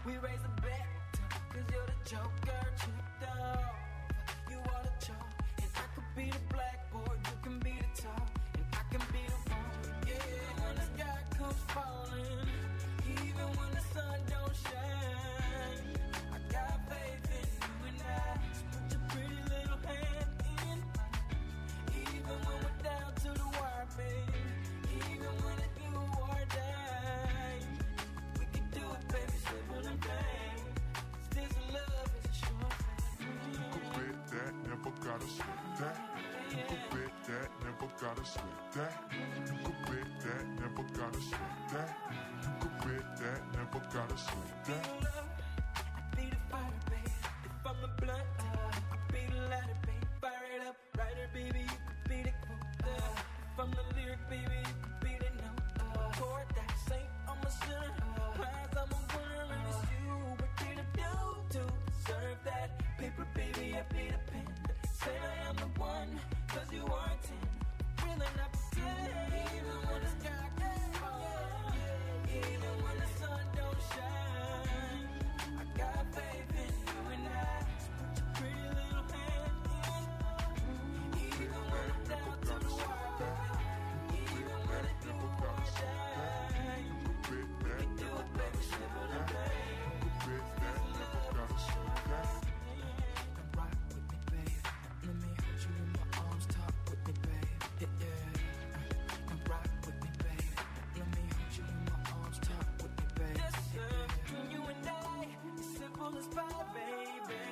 We raise a bet, cause you're the joker, tricked off. You are the chalk, and I could be the blackboard, you can be the top, and I can be the wrong. Yeah, when the sky comes falling, even when the sun don't shine, I got faith in you and I. So put your pretty little hand in mine, even when we're down to the wire, babe. Even when it's do or die, we can do it, baby, simple and plain. This love is a sure thing. You could bet that, never gotta sweat that. You could bet that, never gotta sweat that. You could bet that, never gotta sweat that. You could bet that, never gotta sweat that. I be the fire, babe. If I'm the blunt, I be the lighter, babe. Fire it up, writer, baby, you could be the quote. If I'm the lyric, baby, you could be the note. Chord that saint, I'm a sinner. Prize, I'm a winner, and it's you. What did I do to deserve that? Paper, baby, I be the pen. Say I am the one, cause you are 10. Really not pretend. Even when the sky gets falling, even when the sun don't shine, I got faith in you and I. So put your pretty little hand in. Even when I'm down to the wire, baby. Even when it do or die, we can do it, baby, simple and plain. Bet that, never gotta sweat that. Come rock with me, babe. Let me hold you in my arms, talk with me, babe. Yeah. Come rock with me, babe. Let me hold you in my arms, talk with me, babe. Yes, sir. You and I, simple as pie, baby.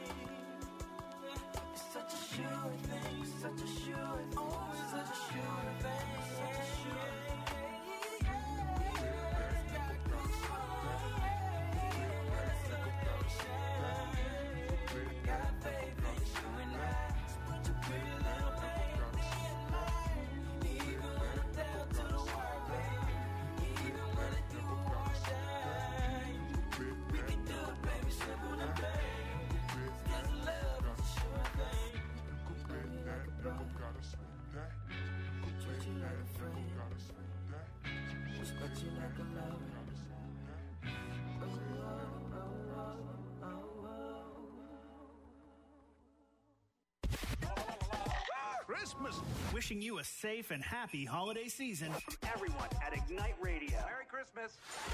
It's such a sure thing, such a sure thing. Always such a sure thing, such a sure thing. Christmas. Wishing you a safe and happy holiday season. From everyone at Ignite Radio. Merry Christmas.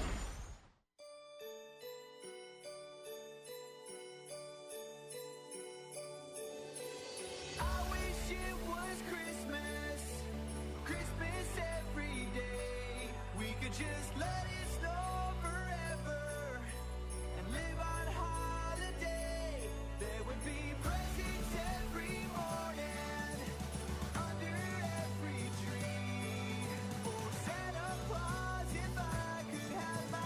I wish it was Christmas, Christmas every day. We could just let it snow forever and live on holiday. There would be presents every morning, under every tree. Oh, Santa Claus, if I could have my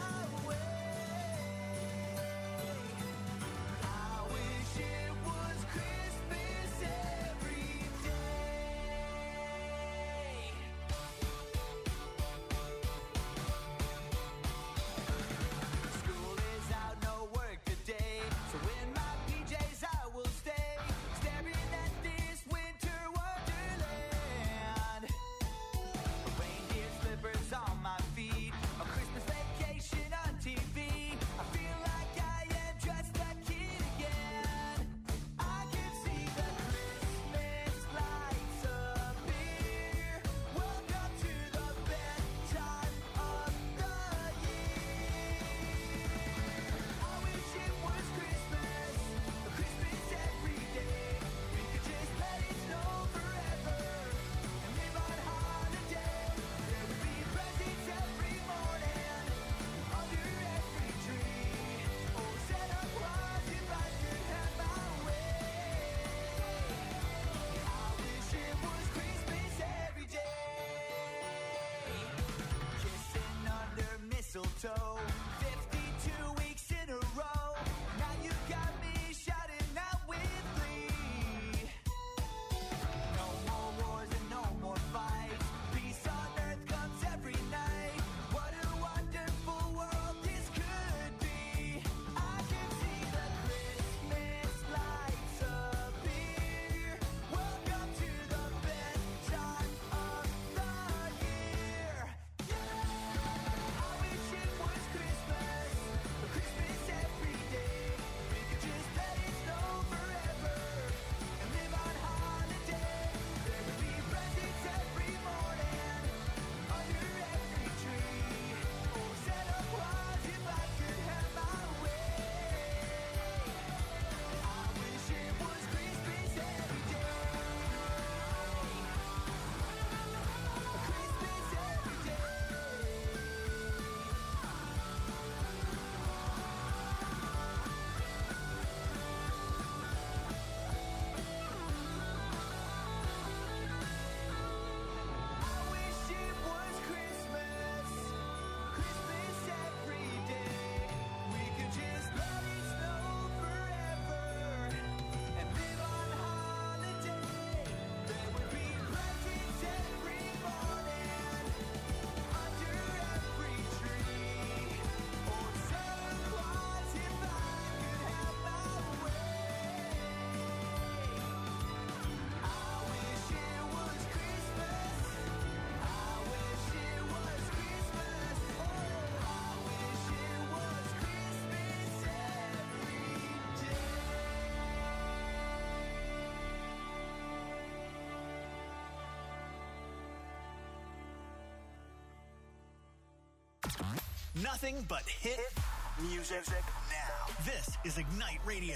Nothing but hit Music now. This is Ignite Radio.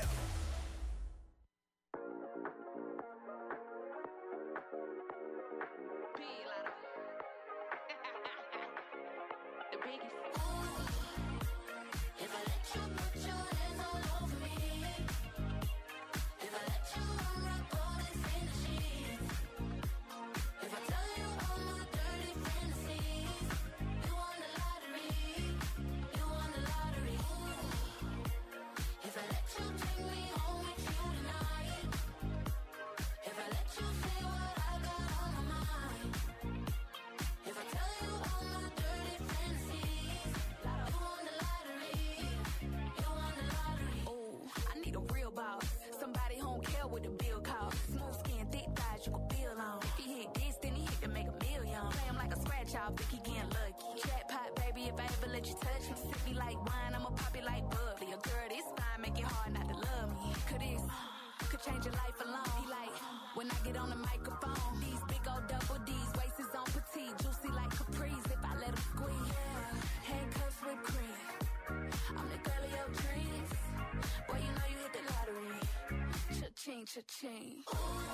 Cha-ching.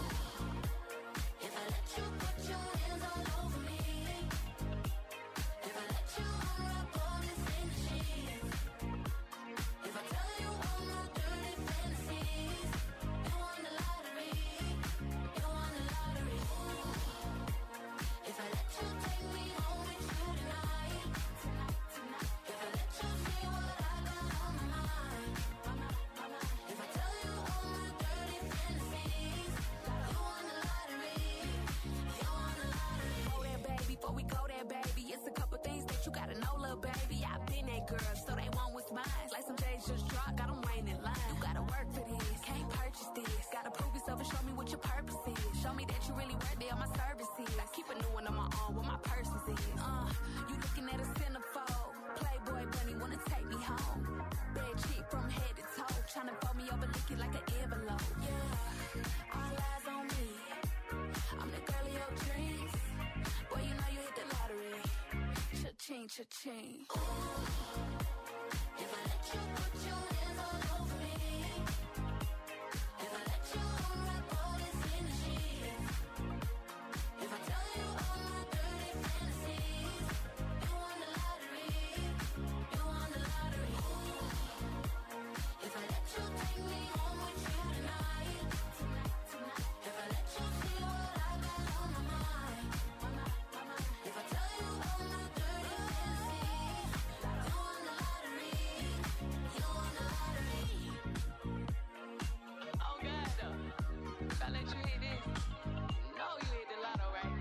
If I let you put your hands all over me, if I let you unwrap all this in the sheets, if I tell you all my dirty fantasies, you won the lottery, you won the lottery. If I let you take me home with you tonight, if I let you see what I got on my mind, if I tell you all my dirty fantasies, you won the lottery, you won the lottery. Go there, baby, before we go there, baby, it's a couple things that you gotta know, little baby. I've been that girl, so they want what's mine. Like some days just dropped, got them waiting in line. You gotta work for this, can't purchase this. Gotta prove yourself and show me what your purpose is. Show me that you really worth it on my services. I keep a new one on my own, what my purpose is. You looking at a centerfold. Playboy bunny wanna take me home. Bad chick from head to toe, tryna fold me over, lick it like an envelope. Yeah, all eyes on me. I'm the girl of your dreams. Boy, you know you hit the lottery. Cha-ching, cha-ching. If I let you put your hands all over me, if I let you unwrap all this in the sheets, if I tell you all my dirty fantasies, you won the lottery, you won the lottery. If I let you take me home with you tonight, if I let you see what I got on my mind, if I tell you all my dirty fantasies, you won the lottery, you won the lottery. Oh God, though, if I let you hit this, you know you hit the lotto, right?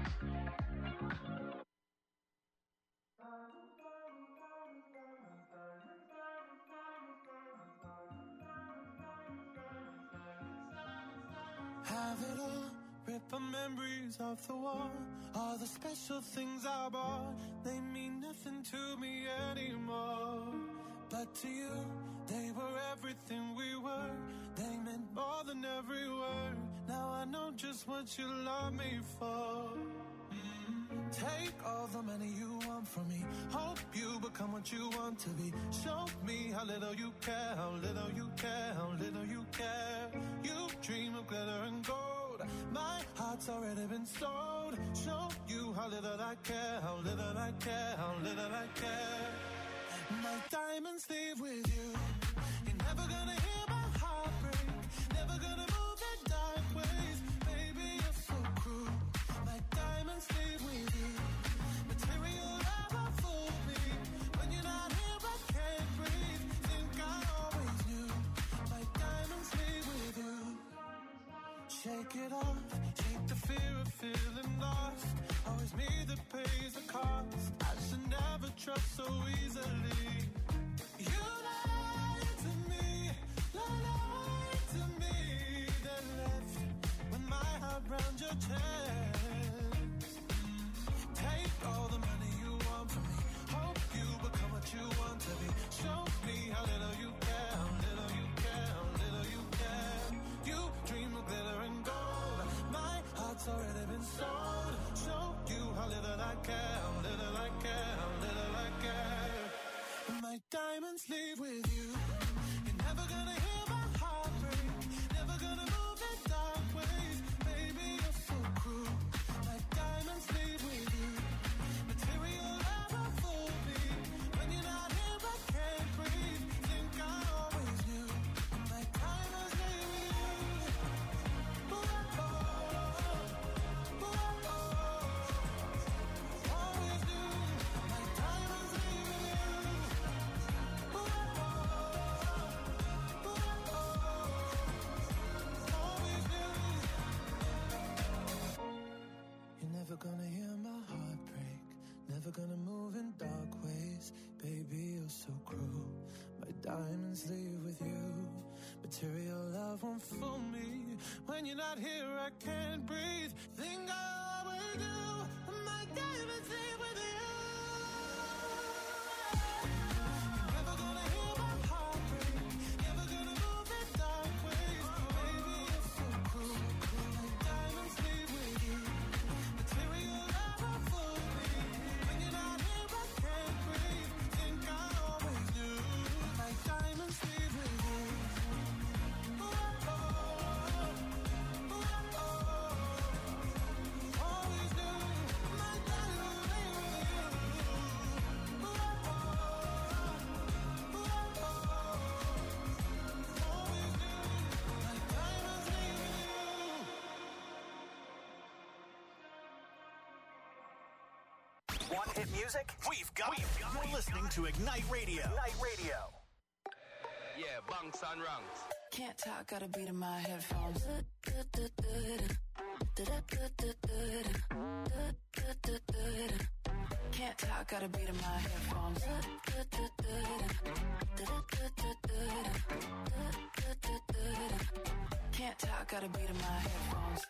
Have it all, rip the memories off the wall. All the special things I bought, they mean nothing to me anymore. But to you, they were everything we were. They meant more than every word. Now I know just what you love me for. Take all the money you want from me. Hope you become what you want to be. Show me how little you care, how little you care, how little you care. You dream of glitter and gold. My heart's already been sold. Show you how little I care, how little I care, how little I care. My diamonds leave with you. You're never gonna hear my heart break. Never gonna move in dark ways. Baby, you're so cruel. My diamonds leave with you. Material never fooled me. When you're not here, I can't breathe. Think I always knew. My diamonds leave with you. Shake it off. Shake the fear of feeling lost. Always me that pays the cost. I should never trust so easily. You lied to me, lied to me. Then left with my heart round your chest. Take all the money you want from me. Hope you become what you want to be. Show me how little you care, how little you care, how little you care. You dream of glitter and gold. My heart's already been sold. Show you how little I care, how little I care, how little I care. you're not here, I can't breathe. Think I always do. My diamonds leave with you. You're never gonna hear my heart break. Never gonna move in dark ways. Baby, it's so cool. My diamonds leave with you. Material never fooled me. When you're not here, I can't breathe. Think I always do. My diamonds leave with you. Always do. My diamonds leave with you. Always do. My diamonds leave with you. Want hit music? We've got You're listening to Ignite Radio. Night Radio. Yeah, bunks and ranks. Can't talk, got a beat in my headphones. Can't talk, got a beat in my headphones. Can't talk, got a beat in my headphones.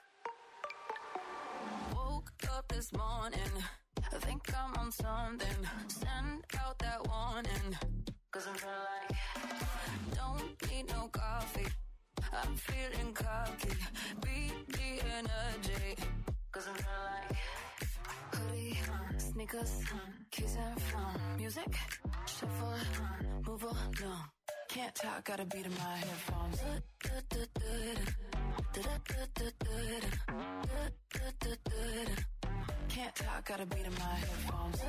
Woke up this morning, I think I'm on something. Send out that warning, 'cause I'm feeling like don't need no coffee. I'm feeling cocky. Beat the energy, 'cause I'm feeling like hoodie, sneakers, keys and phone. Music, shuffle, move along. Can't talk, got a beat in my headphones. Can't talk, got a beat in my headphones.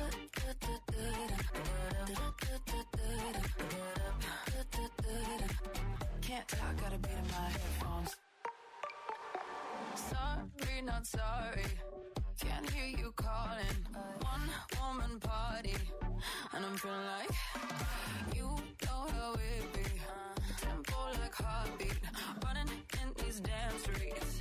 Can't talk, got a beat in my headphones. Sorry, not sorry. Can't hear you calling. One woman party, and I'm feeling like you know how it be. Tempo like heartbeat, running in these damn streets.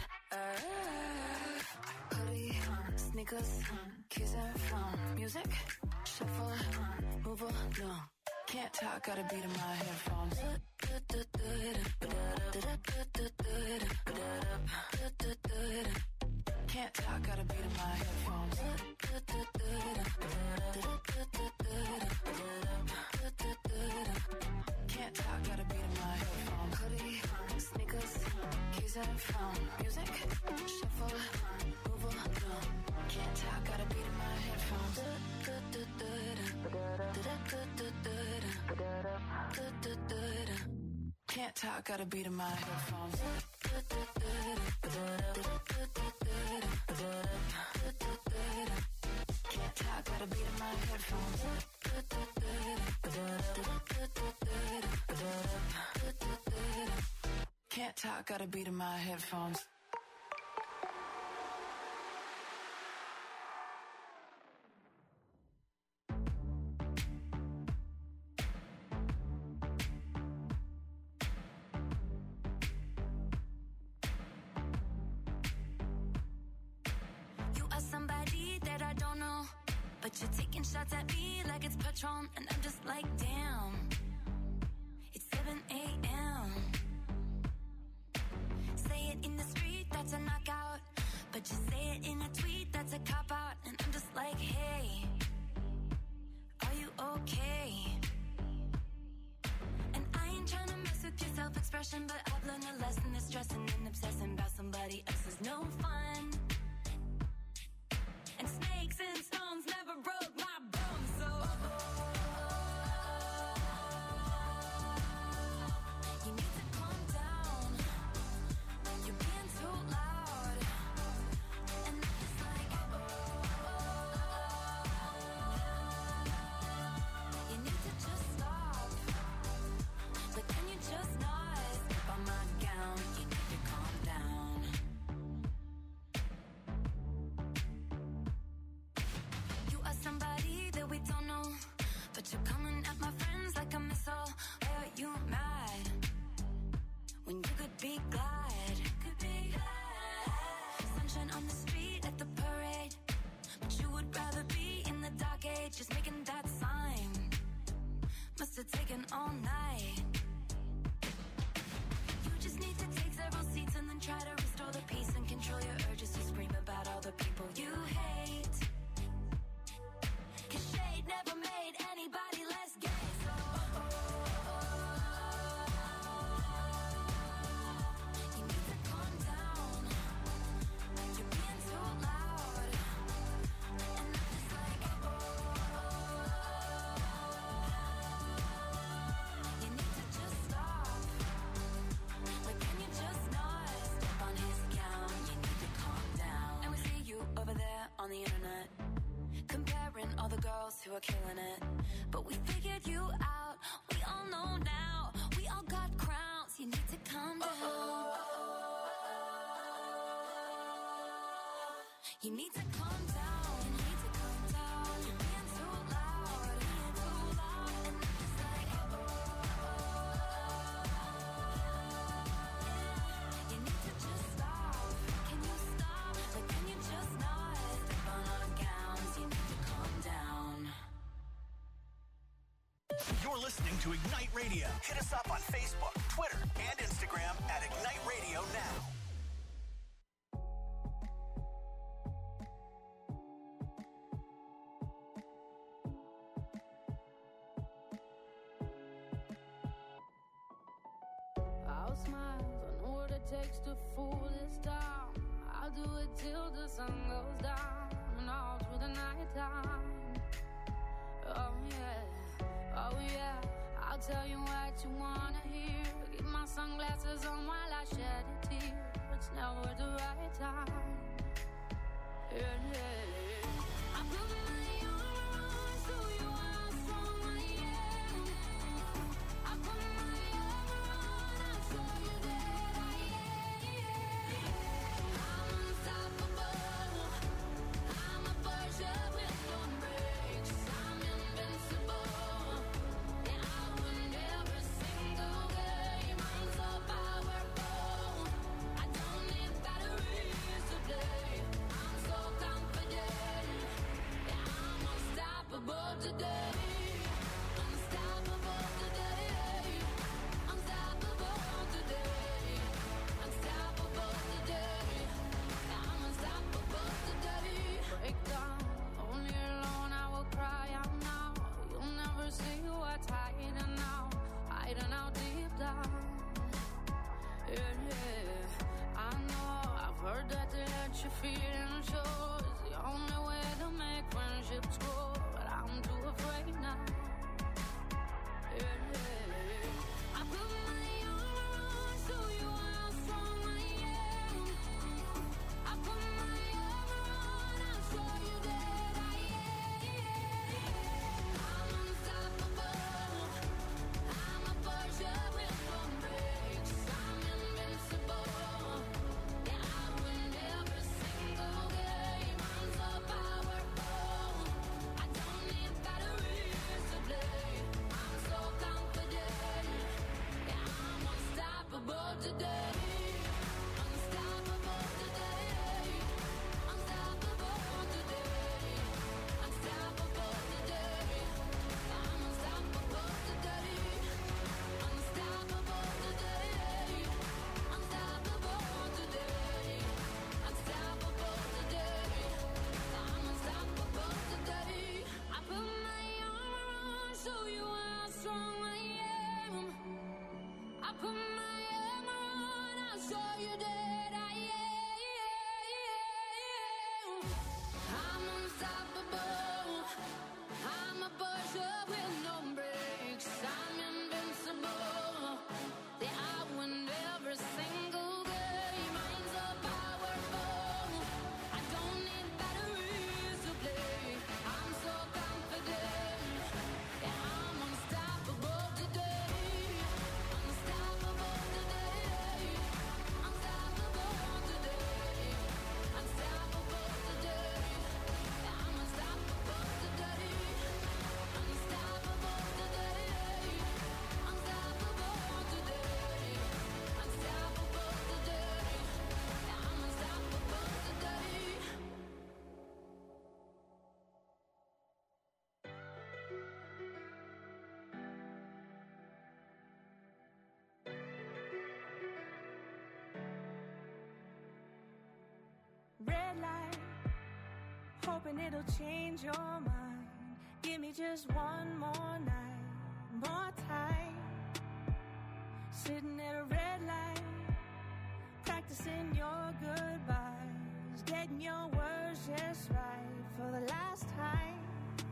Hoodie, sneakers, keys and phone. Music, shuffle, move along. Can't talk, got a beat in my headphones. Can't talk, got a beat in my headphones. Can't talk, got a beat in my headphones. Hoodie, sneakers, keys and phone. Music, shuffle, move along. Can't talk, got a beat in my headphones. Can't talk, got a beat in my headphones. Can't talk, got a beat in my headphones. Can't talk, got a beat in my headphones. Somebody that I don't know, but you're taking shots at me like it's Patron, and I'm just like, damn, it's 7 a.m. Say it in the street, that's a knockout, but you say it in a tweet, that's a cop-out, and I'm just like, hey, are you okay? And I ain't trying to mess with your self-expression, but I've learned a lesson that stressing and obsessing about somebody else is no fun. And snakes and stones never broke my bones, so you need to calm down. You're being too loud, and I'm just like, you need to just stop. But can you just not step on my gown? You need to calm down. Somebody that we don't know, but you're coming at my friends like a missile. Why are you mad when you could be glad? Sunshine on the street at the parade, but you would rather be in the dark age, just making that sign. Must have taken all night. You just need to take several seats and then try to restore the for peace and control your urges to scream about all the people you hate. 'Cause shade never made anybody less gay. So you need to calm down. You're being too loud. And I'm just like, you need to just stop. Like, can you just not step on his gown? You need to calm down. And we see you over there on the internet, comparing all the girls who are killing it. But we figured you out. We all know now. We all got crowns. You need to calm down. You need to calm down. You need to calm down. You're being too loud. Being too loud. And I'm just like, you need to just stop. Can you stop? Like, can you just not step on our gowns? You need to calm down. You're listening to Ignite Radio. Hit us up on Facebook, Twitter, and Instagram at Ignite Radio Now. I'll smile, I know what it takes to fool this town. I'll do it till the sun goes down and all through the night time. Oh yeah, I'll tell you what you wanna hear. Keep my sunglasses on while I shed a tear. It's never the right time. Yeah. I put my armor on, show you how strong I am. I put my armor on, I'll show you that I am. I'm unstoppable. I'm a Persia with no brakes. I'm invincible. Yeah, I win every single game. I'm so powerful. I don't need batteries to play. I'm so confident. Yeah, I'm unstoppable today. Unstoppable today. Unstoppable today. Unstoppable today. Yeah, I'm unstoppable today. Break down, only alone I will cry out now. You'll never see what's hiding out deep down. Yeah, I know, I've heard that to let you feel and show is the only way to make friendships grow. But I'm too afraid now. Yeah, I put my armor on, show you how strong I am. I put my armor on, I'll show you that I am. I'm unstoppable. I'm a Persia with no brakes. I'm invincible. Yeah, I win every single game. I'm so powerful. I don't need batteries to play. I'm so confident. Yeah, I'm unstoppable today. Unstoppable today. Unstoppable today. Unstoppable today. I'm unstoppable today. Unstoppable today. Unstoppable today. Unstoppable today. I'm unstoppable today. I put my armor on, show you how strong I am. I put my armor on, I'll show you that I am. I'm unstoppable. I'm a Persia with no brakes. I'm invincible. Yeah, I win every single game. I'm so powerful. I don't need batteries to play. I'm so confident. Yeah, I'm unstoppable today. Unstoppable today. Unstoppable today. Unstoppable today. Yeah, I'm unstoppable today. Unstoppable today. hoping it'll change your mind. Give me just one more night, more time. Sitting at a red light, practicing your goodbyes, getting your words just right for the last time.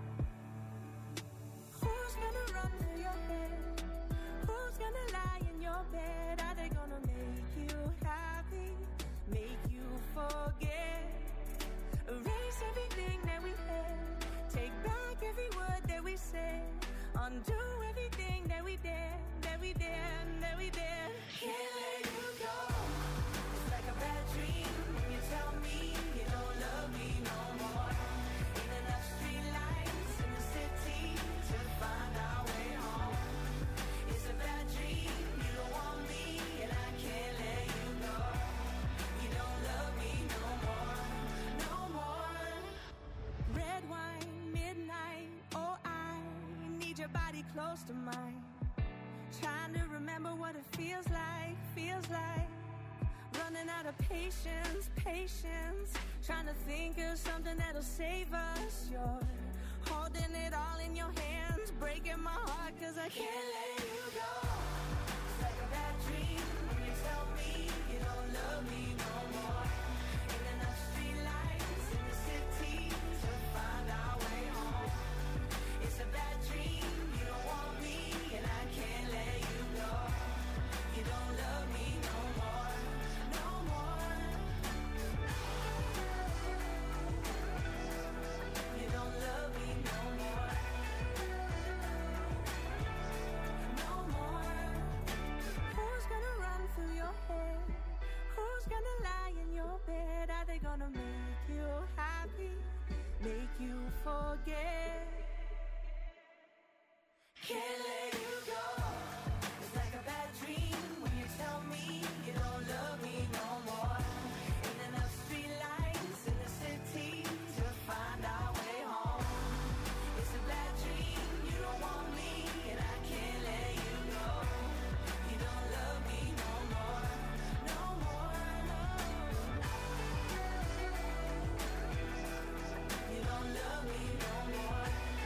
Who's gonna run through your head? Who's gonna lie in your bed? Are they gonna make you happy, make you forget? Erase everything that we had, take back every word that we said, undo everything that we did, that we did, that we did. Can't let you go. It's like a bad dream when you tell me you don't love me no more. Ain't enough street lights in the city to find our way home. It's a bad dream, you don't want me, and I can't let you go. You don't love me no more, no more. Red wine, midnight, oh I need your body close to mine. Trying to remember what it feels like, running out of patience, trying to think of something that'll save us. You're holding it all in your hands, breaking my heart cause I can't let you go. It's like a bad dream when you tell me you don't love me no more. Ain't enough street lights in the city to find our way home. It's a bad dream, you don't want me, and I can't let you go. You don't love me no more, no more. You don't love me no more, no more. Who's gonna run through your head? Who's gonna lie in your bed? Are they gonna make you happy, make you forget? Can't let you go. It's like a bad dream when you tell me you don't love me no more. Ain't enough street lights in the city to find our way home. It's a bad dream, you don't want me, and I can't let you go. You don't love me no more, no more, no. You don't love me no more.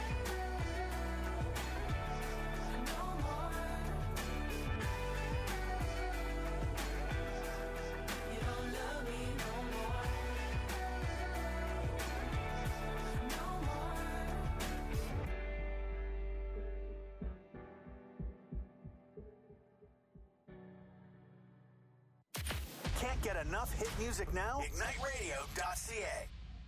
Can't get enough hit music now? IgniteRadio.ca.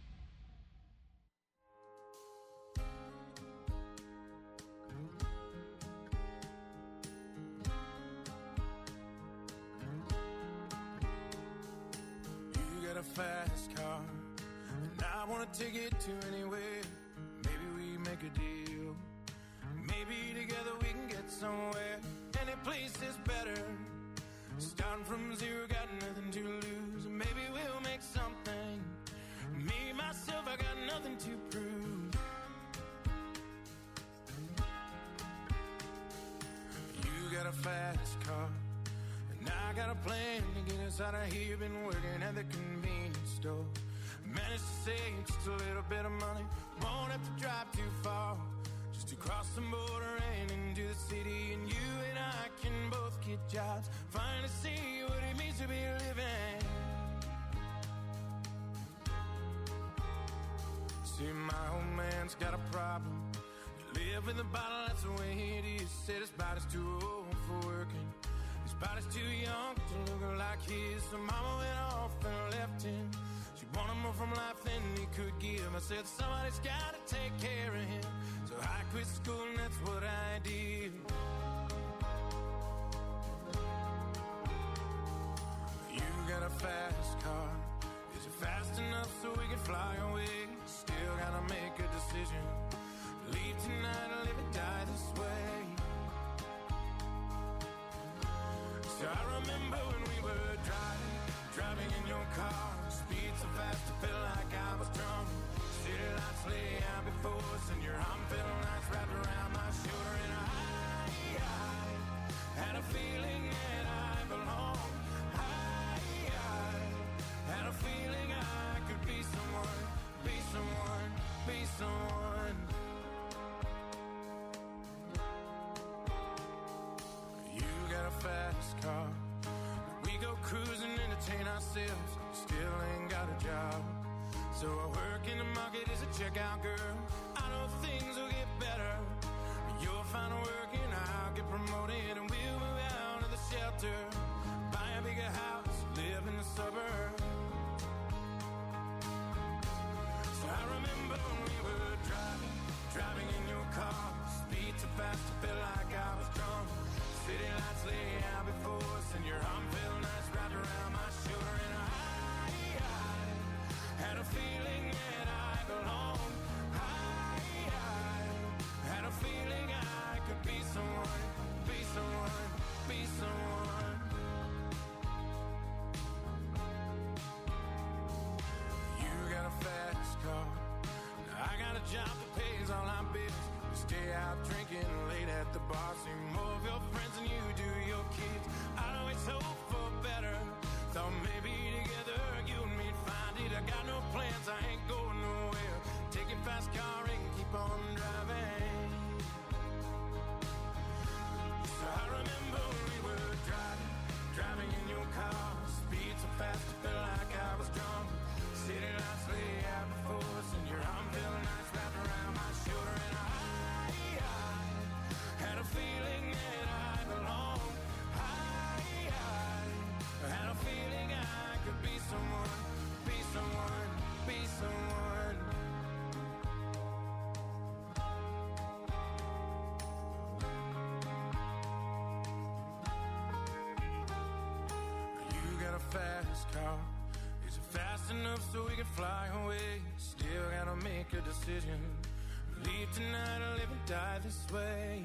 You got a fast car, and I want to take it to anywhere. Maybe we make a deal. Maybe together we can get somewhere. Any place is better. Starting from zero, got nothing to lose. Maybe we'll make something. Me, myself, I got nothing to prove. You got a fast car, and I got a plan to get us out of here. Been working at the convenience store. Managed to save just a little bit of money. Won't have to drive too far. Just to cross the border and into the city. And you and I can both get jobs. Finally see what it means to be living. See, my old man's got a problem. You live in the bottle, that's the way it is. Said his body's too old for working. His body's too young to look like his. So mama went off and left him. She wanted more from life than he could give. I said somebody's gotta take care of him. So I quit school and that's what I did. You got a fast car. Is it fast enough so we can fly away? Still gotta make a decision. Leave tonight or live and die this way. So I remember when we were driving in your car. Speed so fast I felt like I was drunk. City lights lay out before us, and your arm felt nice wrapped around my shoulder. And I had a feeling that I belonged. I had a feeling I could be someone, be someone. a job. So I work in the market as a checkout girl. I know things will get better. You'll find work and I'll get promoted, and we'll move out of the shelter, buy a bigger house, live in the suburbs. So I remember when we were driving in your car, speed too fast, I felt like I was drunk. City lights lay out before us, and your arm felt nice wrapped around my shoulder, and I had a feeling that I belonged. I had a feeling I could be someone, be someone, be someone. You got a fast car, I got a job that pays all our bills. We stay out drinking late at the bar, see more of your friends than you do your kids. I always hope for better, thought maybe together you and me'd find it. I got no plans, I ain't going nowhere. Take your fast car and keep on driving. So I remember when we were driving in your car, speed so fast I felt like I was drunk. City lights lay out before us, and your arm felt nice wrapped around my shoulder, and I had a feeling that I belonged. I had a feeling I could be someone, be someone, be someone. You got a fast car, is it fast enough so we can fly away? Still gotta make a decision, leave tonight or live and die this way.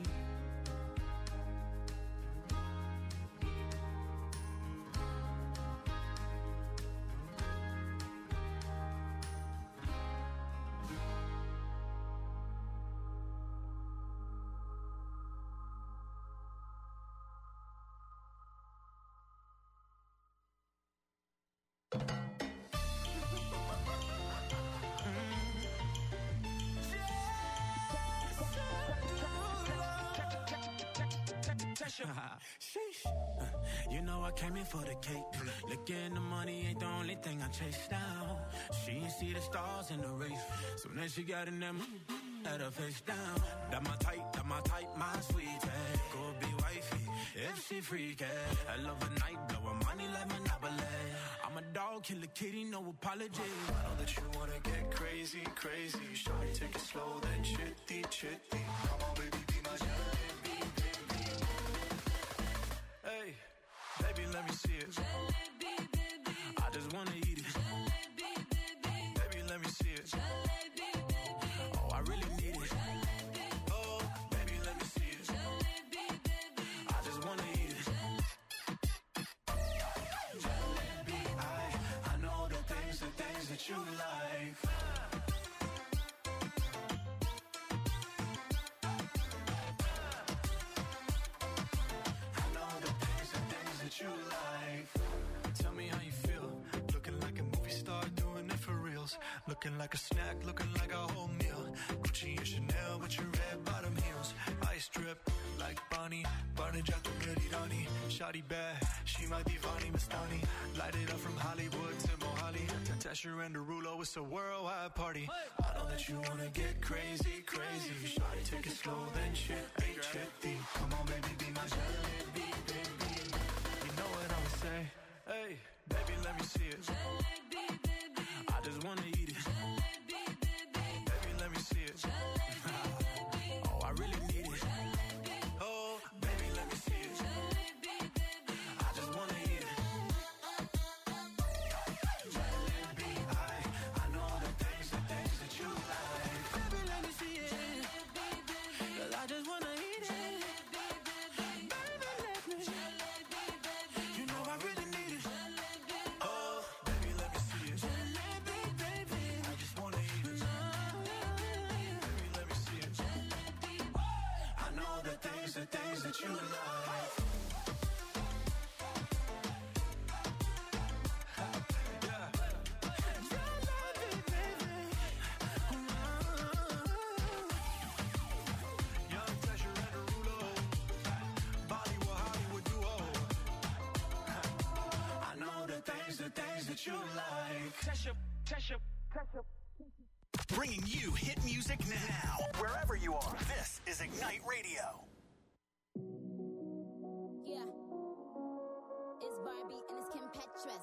Sheesh. You know I came in for the cake. Looking the money ain't the only thing I chase down. She ain't see the stars in the race. So then she got in them, had her face down. That my type, my sweetie. Go be wifey, if she freaky. I love a night, blowin' money like Monopoly. I'm a dog, kill a kitty, no apology. I know that you wanna get crazy, crazy. Shawty, take it slow, then chitty, chitty. Come on, baby, be my jalebi, baby. Hey, baby, let me see it. Jalebi, baby. I just wanna eat it. Jalebi, baby. Baby, let me see it. Jalebi, baby. Oh, I really need it. Jalebi. Oh, baby, let me see it. Jalebi, baby. I just wanna eat it. Jalebi, I know the things that you like. I know the things that you like. Tell me how you feel. Looking like a movie star, doing it for reals. Looking like a snack, looking like a whole meal. Gucci and Chanel with your red bottom heels. Ice drip like Bonnie, Barney Jack the Merirani. Shawty bad, she my divani Mastani. Light it up from Hollywood to Mohali. Tasher and Derulo, it's a worldwide party. I know that you wanna get crazy, crazy. Shawty, take it slow, then chitty, chitty. Come on, baby, be my jalebi, baby. You know what I would say? Hey, baby, let me see it. Jalebi, baby. I just wanna eat it. Jalebi, baby. Baby, let me see it. Oh, I really need it. Oh, baby, let me see it. Jalebi, baby. I just wanna eat it. Jalebi, I know the things that you like. Baby, let me see it. Jalebi, baby. 'Cause I just wanna eat it. Baby, let me. Jalebi, baby. You know I really need it. oh, baby, let me see it. Jalebi, baby. I just wanna eat it. Baby, let me see it. I know the things that you like. Young Tasher and Derulo, Bollywood Hollywood duo. I know the things that you like. Tesha. Bringing you hit music now. Wherever you are, this is Ignite Radio. Yeah. It's Barbie and it's Kim Petras.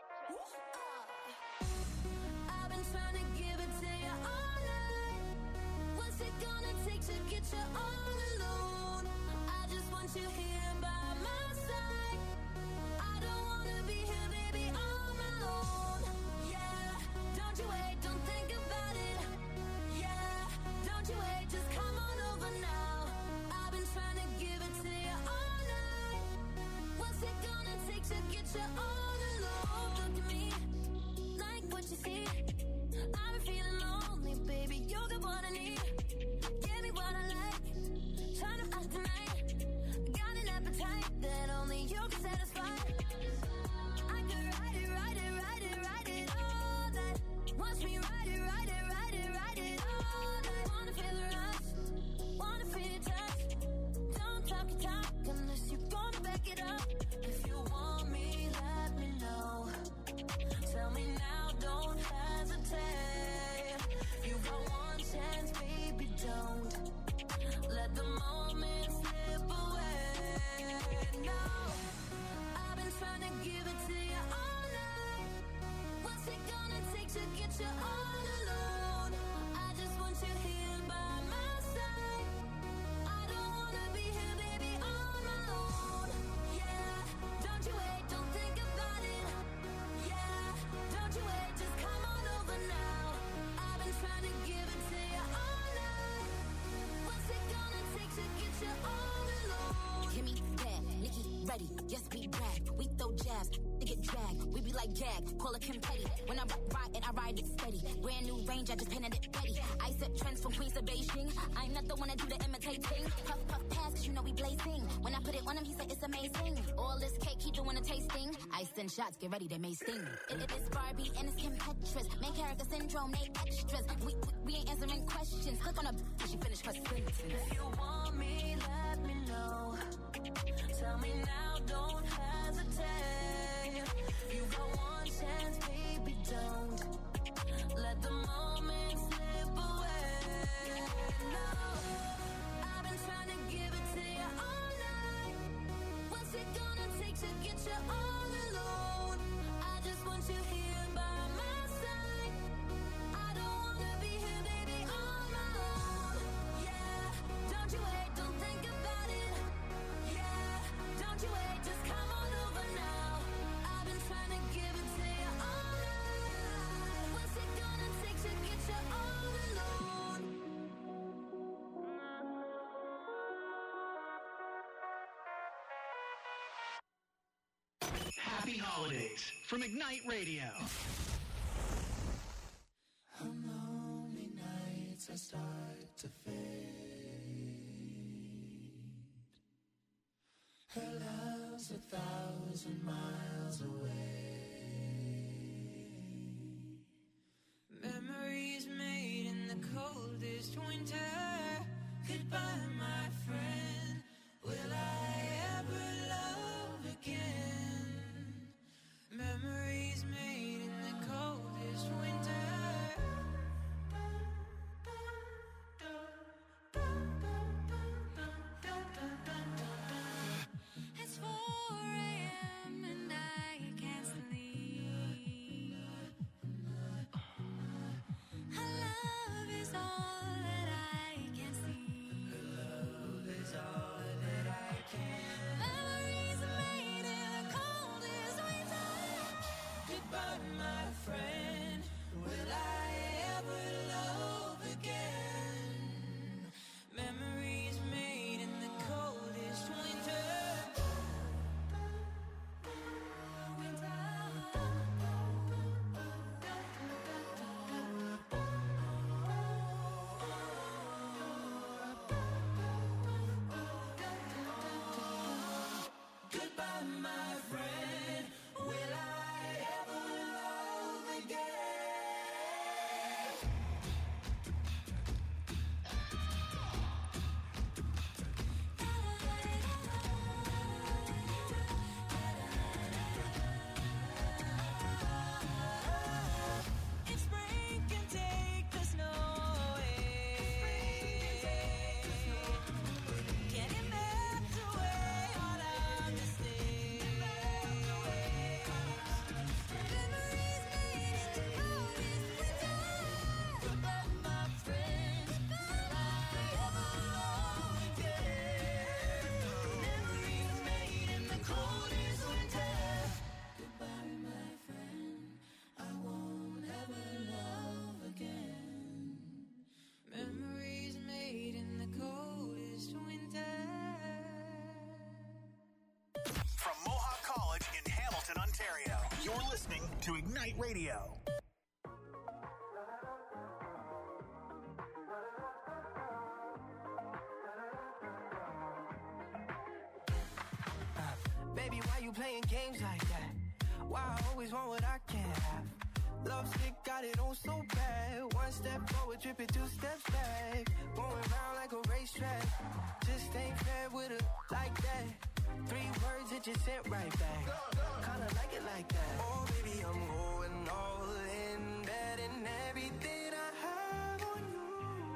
I've been trying to give it to you all night. What's it gonna take to get you all alone? I just want you here by my side. I don't wanna be here, baby, on my own. Yeah, don't you wait, don't think about it. Yeah, don't you wait, just come on over now. I've been trying to give it to you all night. What's it gonna take to get you all alone? Look at me, like what you see. I've been feeling lonely, baby, you got what I need. Give me what I like, trying to act tonight. Got an appetite that only you can satisfy. I could ride it all night. Watch me ride it all night. Wanna feel the rush, wanna feel your touch. Don't talk your talk unless you gonna back it up. If you want me, let me know. Tell me now, don't hesitate. You got one chance, baby, don't let the moment slip away. No, I've been trying to give it to you all night. What's it gonna take to get you all alone? I just want you here by my side. I don't wanna be here, baby, on my own. Yeah, don't you wait, don't think about it. Yeah, don't you wait, just come on over now. I've been trying to give it to you all night. What's it gonna take to get you all alone? Kimmy, bad, Nikki, ready, yes, we brag. We throw jabs, they get dragged. We be like gag, call it Kim Petty. When I ride it, I ride it steady. Brand new range, I just painted it ready. I set trends from Queens to Beijing. I'm not the one that do the imitating. Puff, puff, pass, cause you know we blazing. When I put it on him, he said it's amazing. All this cake, he doing a tasting. I send shots, get ready, they may sting. It's Barbie and it's Kim Petras. Main character syndrome, they extras. We ain't answering questions. Click on her, she finished her sentence. If you want me, let me know. Tell me now, don't hesitate. You got one chance, baby, don't let the moment slip away. No, I've been trying to give it to you all night. What's it gonna take to get you all alone? I just want you here by my side. I don't wanna be here, baby, on my own. Yeah, don't you wait, don't think about it. Yeah, don't you wait, just come on over now. I've been trying to give it to you all night. What's it gonna take to get you all alone? Happy holidays from Ignite Radio. How lonely nights I start to fade. Her love's 1,000 miles away. Memories made in the coldest winter. Goodbye, my friend. Will I ever love again? Memories made in the coldest winter. It's 4 a.m. and I can't sleep. Her love is all that I can see. Her love is all coldest winter. Goodbye, my friend. I won't ever love again. Memories made in the coldest winter. From Mohawk College in Hamilton, Ontario, you're listening to Ignite Radio. Baby, why you playing games like that? Why I always want what I can't have? Love sick, got it on so bad. One step forward, tripping 2 steps back. Going round like a racetrack. Just ain't fair with her like that. 3 words that you sent right back. Kinda like it like that. Oh, baby, I'm going all in. Betting everything I have on you.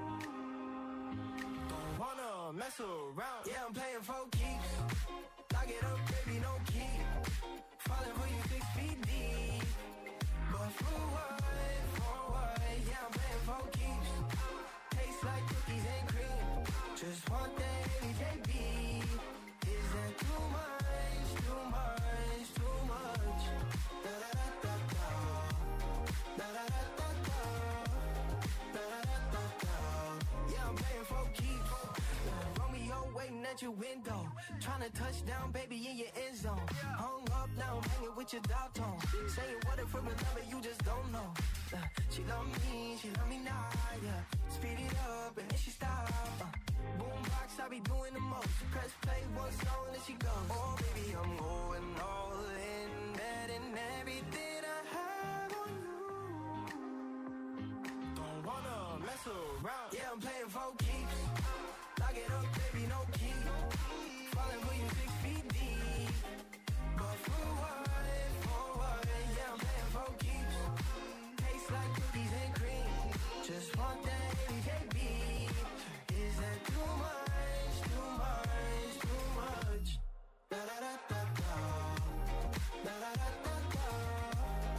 Don't wanna mess around. Yeah, I'm playing for keeps. Lock it up, baby, no key. Falling for you 6 feet deep. But for what? Yeah, I'm playing for keeps. Tastes like cookies and cream. Just want that AJB. Is that too much? Too much? Too much? Da da da da da. Da da da da da. Da da da da da. Yeah, I'm playing for keeps. Romeo waiting at your window. Tryna touch down, baby, in your end zone. Hung up, now I'm hanging with your dog tone. Saying what if from another, you just don't know. She love me now, yeah. Speed it up and then she stop. Boombox, I be doing the most. Press play, one song and then she goes. Oh, baby, I'm going all in. Betting everything I have on you. Don't wanna mess around. Yeah, I'm playing for keeps. Lock it up, baby, no key. Falling for you 6 feet deep. But for what? Yeah, I'm playing for keeps. Tastes like cookies and cream. Just want that AJB. Is that too much? Too much? Too much? Da da da da da. Da da da da da.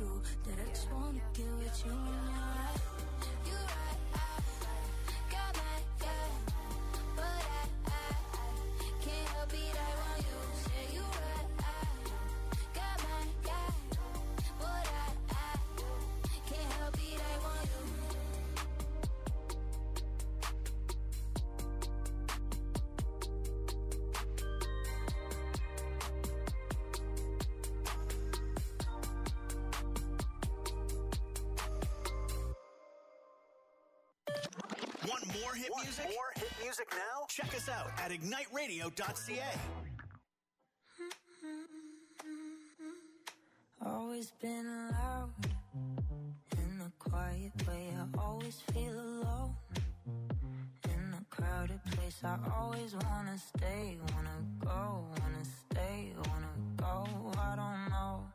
true that I just wanna get with you when you're right. You right, I got my guy, but I can't help it, I want you. Say you right, I got my guy, but I can't help it, I want you. Want more hit music? More hit music now? Check us out at igniteradio.ca. Always been loud in a quiet way. I always feel alone in a crowded place. I always wanna stay, wanna go, wanna stay, wanna go. I don't know.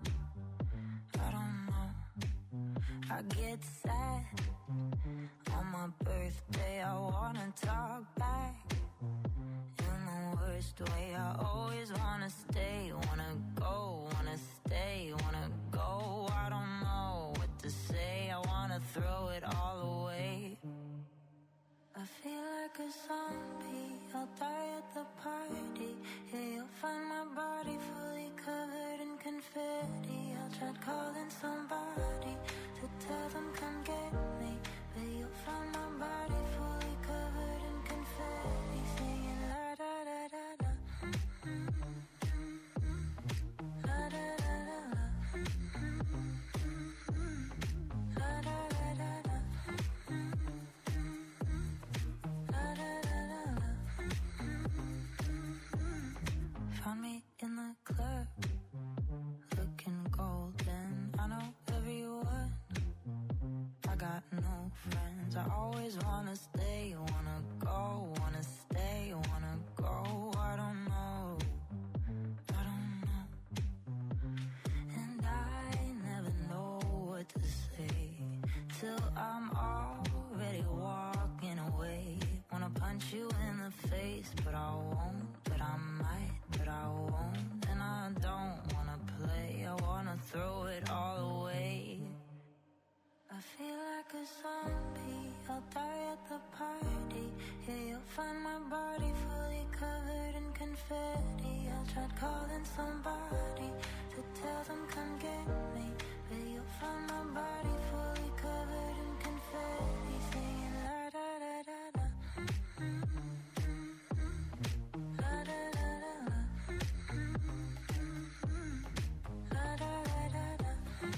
I get sad on my birthday. I wanna talk back in the worst way. I always wanna stay, wanna go, wanna stay, wanna go. I don't know what to say. I wanna throw it all away. I feel like a zombie. I'll die at the party. Yeah, you'll find my body fully covered in confetti. I'll try calling somebody to tell them come get me, but you'll find my body fully covered in confetti, singing la da da da da, la da da da da, la da da da da, la da da da da. Found me in the club, looking golden. I know everyone. I got no friends. I always wanna stay, wanna go, wanna stay, wanna go. I don't know. And I never know what to say till I'm already walking away. Wanna punch you in the face, but I won't, but I might, but I won't. And I don't wanna play, I wanna throw it all away. I feel like a zombie, I'll die at the party. Yeah, you'll find my body fully covered in confetti. I tried calling somebody to tell them come get me, but you'll find my body fully covered in confetti, singing la da da da da, la da da da da, la da da da da.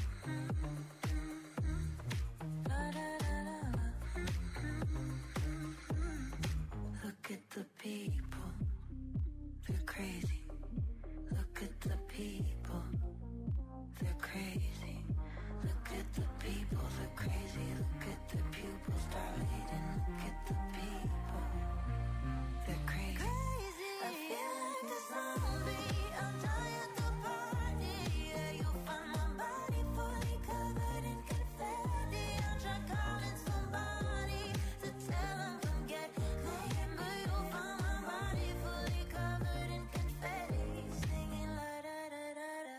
Look at the people, they're crazy. Look at the people, they're crazy. Look at the people, they're crazy. Look at the pupils dilating. Look at the people, they're crazy. I feel like a zombie, I'll die at the party. Yeah, you'll find my body fully covered in confetti. I'll try calling somebody to tell them come get me, but you'll find my body fully covered in confetti, singing la da da da da.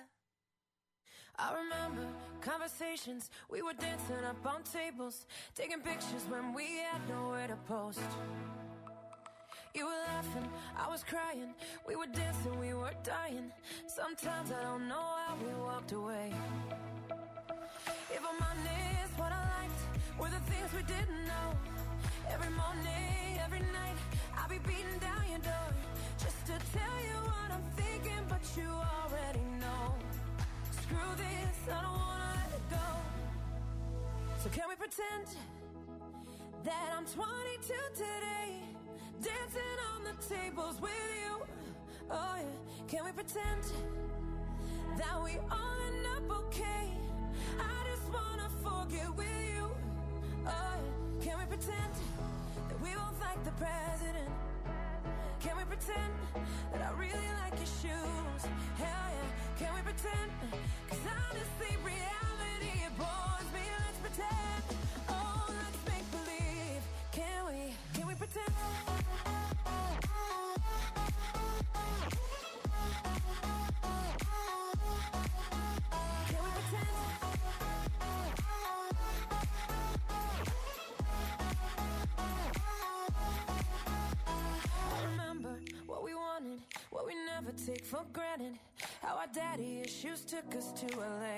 I remember conversations, we were dancing up on tables, taking pictures when we had nowhere to post. You were laughing, I was crying, we were dancing, we were dying. Sometimes I don't know how we walked away. If I'm honest, what I liked were the things we didn't know. Every morning, every night, I'll be beating down your door just to tell you what I'm thinking, but you already know. Screw this, I don't wanna let it go. So can we pretend that I'm 22 today, dancing on the tables with you? Oh yeah, can we pretend that we all end up okay? I just wanna forget with you. Oh yeah, can we pretend that we both like the president? Can we pretend that I really like your shoes? Hell yeah, can we pretend? 'Cause honestly, reality, it bores me. Let's pretend. Oh, let's make believe. Can we pretend? Can we pretend? take for granted how our daddy issues took us to LA.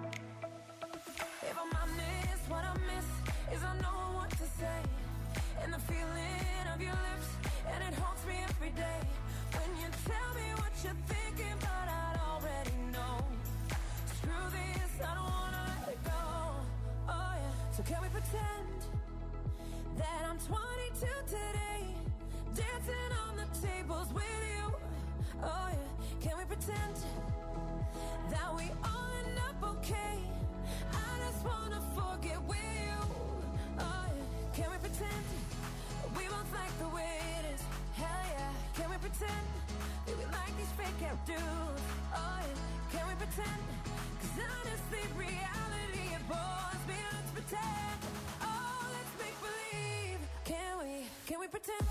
If I'm honest, what I miss is I know what to say, and the feeling of your lips, and it haunts me every day. When you tell me what you're thinking, but I'd already know. Screw this, I don't wanna let it go. Oh yeah, so can we pretend that I'm 22 today, dancing on the tables with you? Oh yeah, can we pretend that we all end up okay? I just wanna forget with you. Oh yeah, can we pretend we both like the way it is? Hell yeah, can we pretend that we like these fake out dudes? Oh yeah, can we pretend? 'Cause honestly, reality it bores me. Let's pretend. Oh, let's make believe. Can we pretend?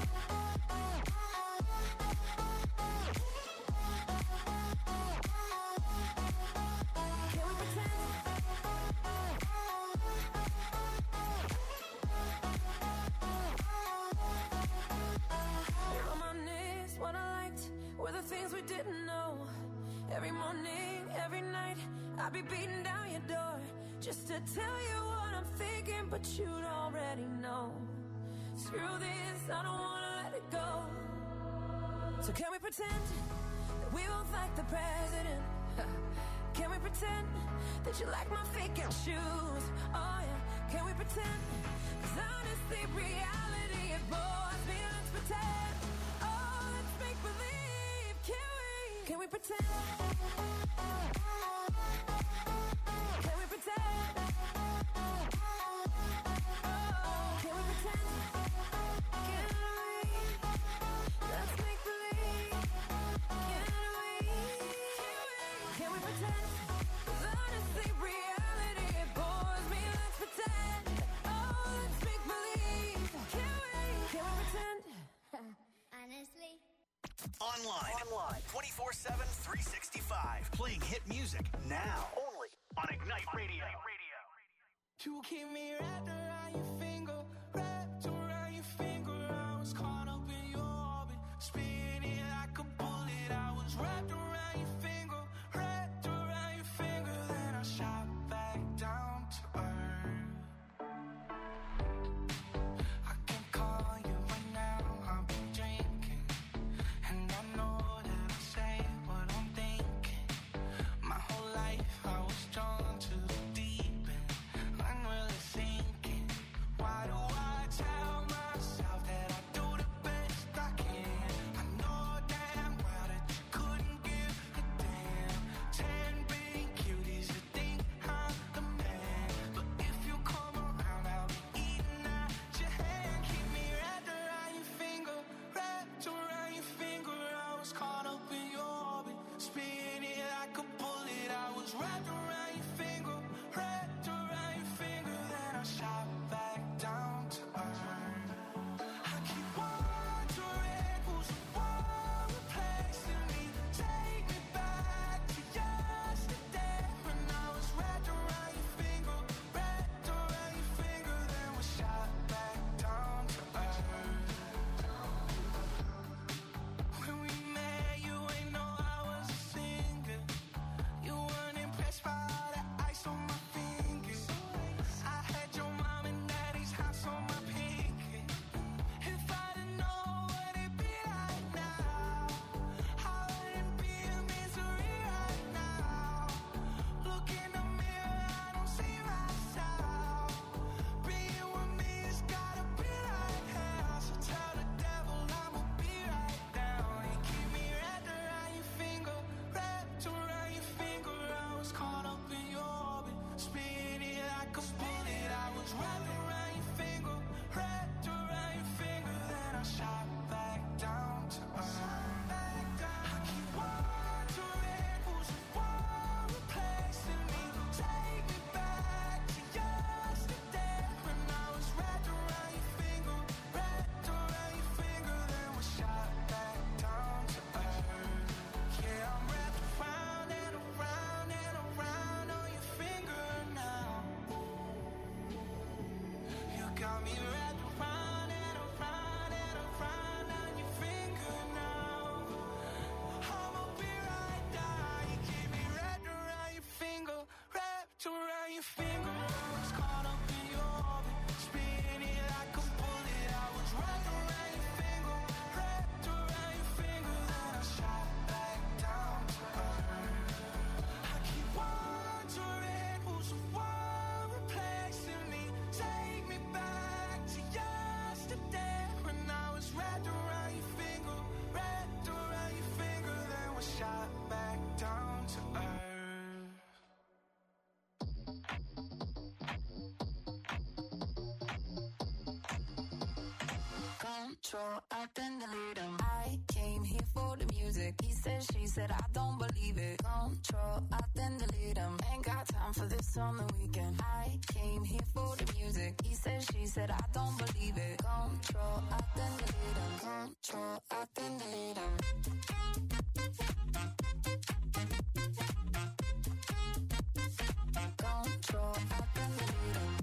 Things we didn't know. Every morning, every night, I'll be beating down your door just to tell you what I'm thinking, but you'd already know. Screw this, I don't wanna let it go. So can we pretend that we both like the president? Can we pretend that you like my fake out shoes? Oh yeah, can we pretend? 'Cause honestly, reality it bores me. Let's pretend. Oh, let's make believe. Can we pretend? Can we pretend? Oh, can we pretend? Can we? Let's make believe. Can we pretend? 'Cause honestly, reality it bores me. Let's pretend. Oh, let's make believe. Can we pretend? Honestly. Online 24/7, 365. Playing hit music now. Only on Ignite Radio. You keep me wrapped around your finger, wrapped around your finger. I was caught up in your orbit, spinning like a bullet. I was wrapped around your finger, wrapped around your finger. Then I shot back down to earth. I can call you right now, I'll be drinking, and I know that I say what I'm thinking. My whole life I was drawn to the deep end, unreally sinking. Why do I tell myself that I do the best I can? I know damn well that you couldn't give control, I then delete him. I came here for the music. He said, she said, I don't believe it. Control, I then delete him. Ain't got time for this on the weekend. I came here for the music. He said, she said, I don't believe it. Control, I then delete him. Control, I then delete him. Control, I then delete him.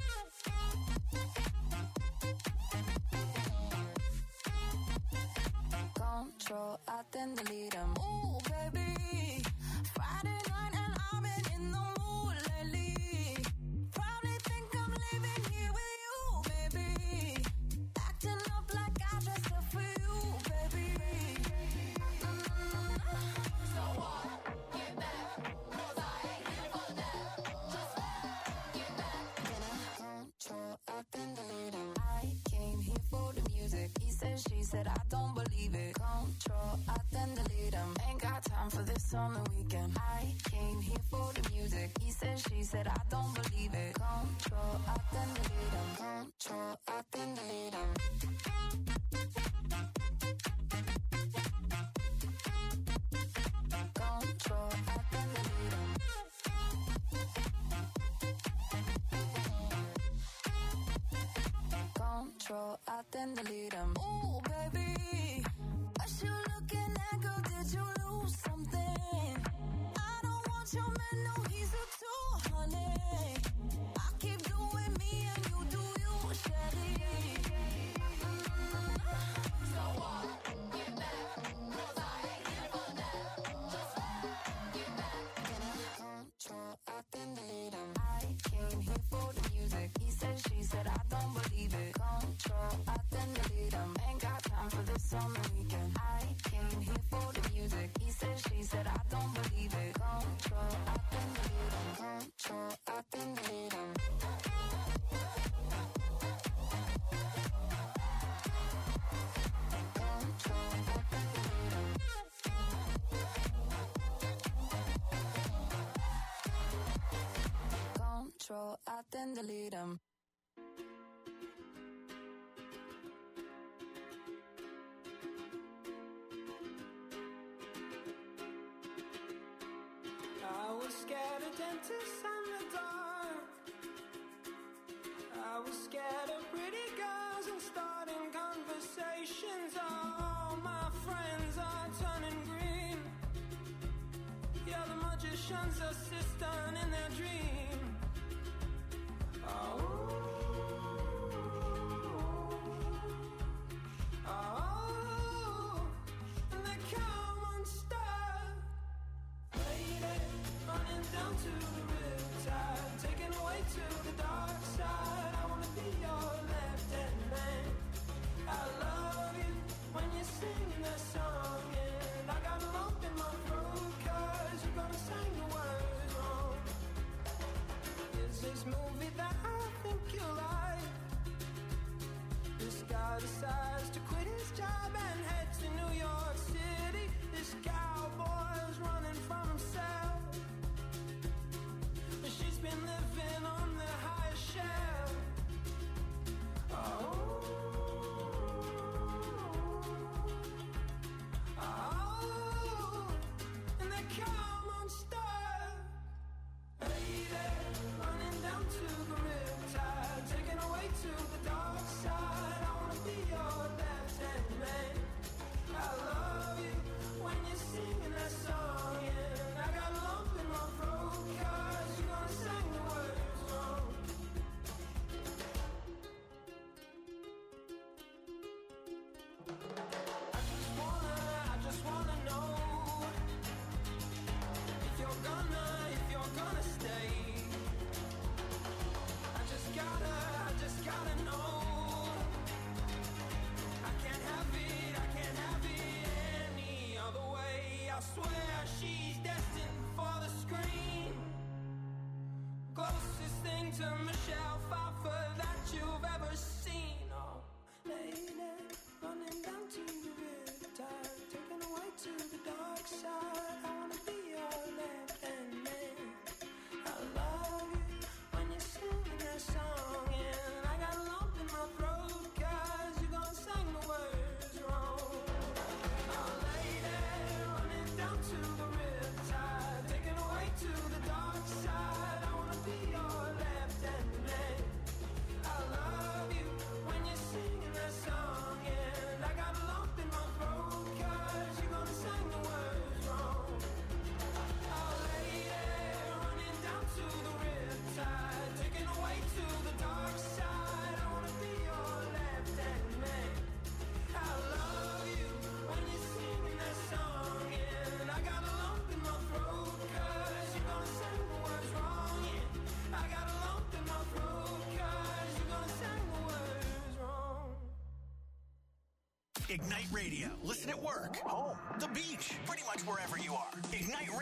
Control, I then delete him. Ooh, baby, Friday night and I've been in the mood lately. Probably think I'm leaving here with you, baby. Acting up like I dressed up for you, baby. So what? Get back, 'cause I ain't here for that. Just get back. Control, I then delete him. I came here for the music. He said, she said, I don't believe it. Control, I then delete him. Ain't got time for this on the weekend. I came here for the music. He said, she said, I don't believe it. Control, I then delete him. Control, I then delete him. Control, I then delete him. Control, I then delete him. Ooh, baby, what you looking at, girl? Did you lose something? I don't want your man, no, he's a tool, honey. I keep doing me and you do you, Shelly. So what? Get back, 'cause I ain't here for that. Just get back. Control, I then delete him. I came here for the music. He said, she said, I don't believe it. Control, I then delete him. Ain't got time for this on the weekend. I came here for the music. He said, she said, I don't believe it. Control, I then delete him. Control, I then delete him. Control, I then delete him. Control, I then delete him. I was scared of dentists and the dark. I was scared of pretty girls and starting conversations. All my friends are turning green. Yeah, the magician's assistant in their dream. Oh, oh, and they come unstuck. Lady, running down to the riptide, taken away to the dark side. I wanna be your left-hand man. I love you when you sing that song, and I got a lump in my throat 'cause you're gonna sing the words wrong. Is this movie that I think you like? This guy decides to quit his job and head to New York City. This cowboy's running from himself. She's been living on the highest shelf. Oh, oh, and they come unstuck. Lady, running down to the riptide, taken away to the dark side. I wanna be your left-hand man. I love you when you're singing that song, and I got a lump in my throat 'cause you're gonna sing the words wrong. I just wanna know if you're gonna stay. I just gotta know. I can't have it any other way. I swear she's destined for the screen. Closest thing to Michelle Pfeiffer that you've ever seen. Oh, lady, running down to the riptide, taken away to the dark side. I wanna be your left-hand man. I love you when you're singing that song, and I got a lump in my throat 'cause you're gonna sing the words Ignite Radio. Listen at work, home, the beach, pretty much wherever you are. Ignite Radio.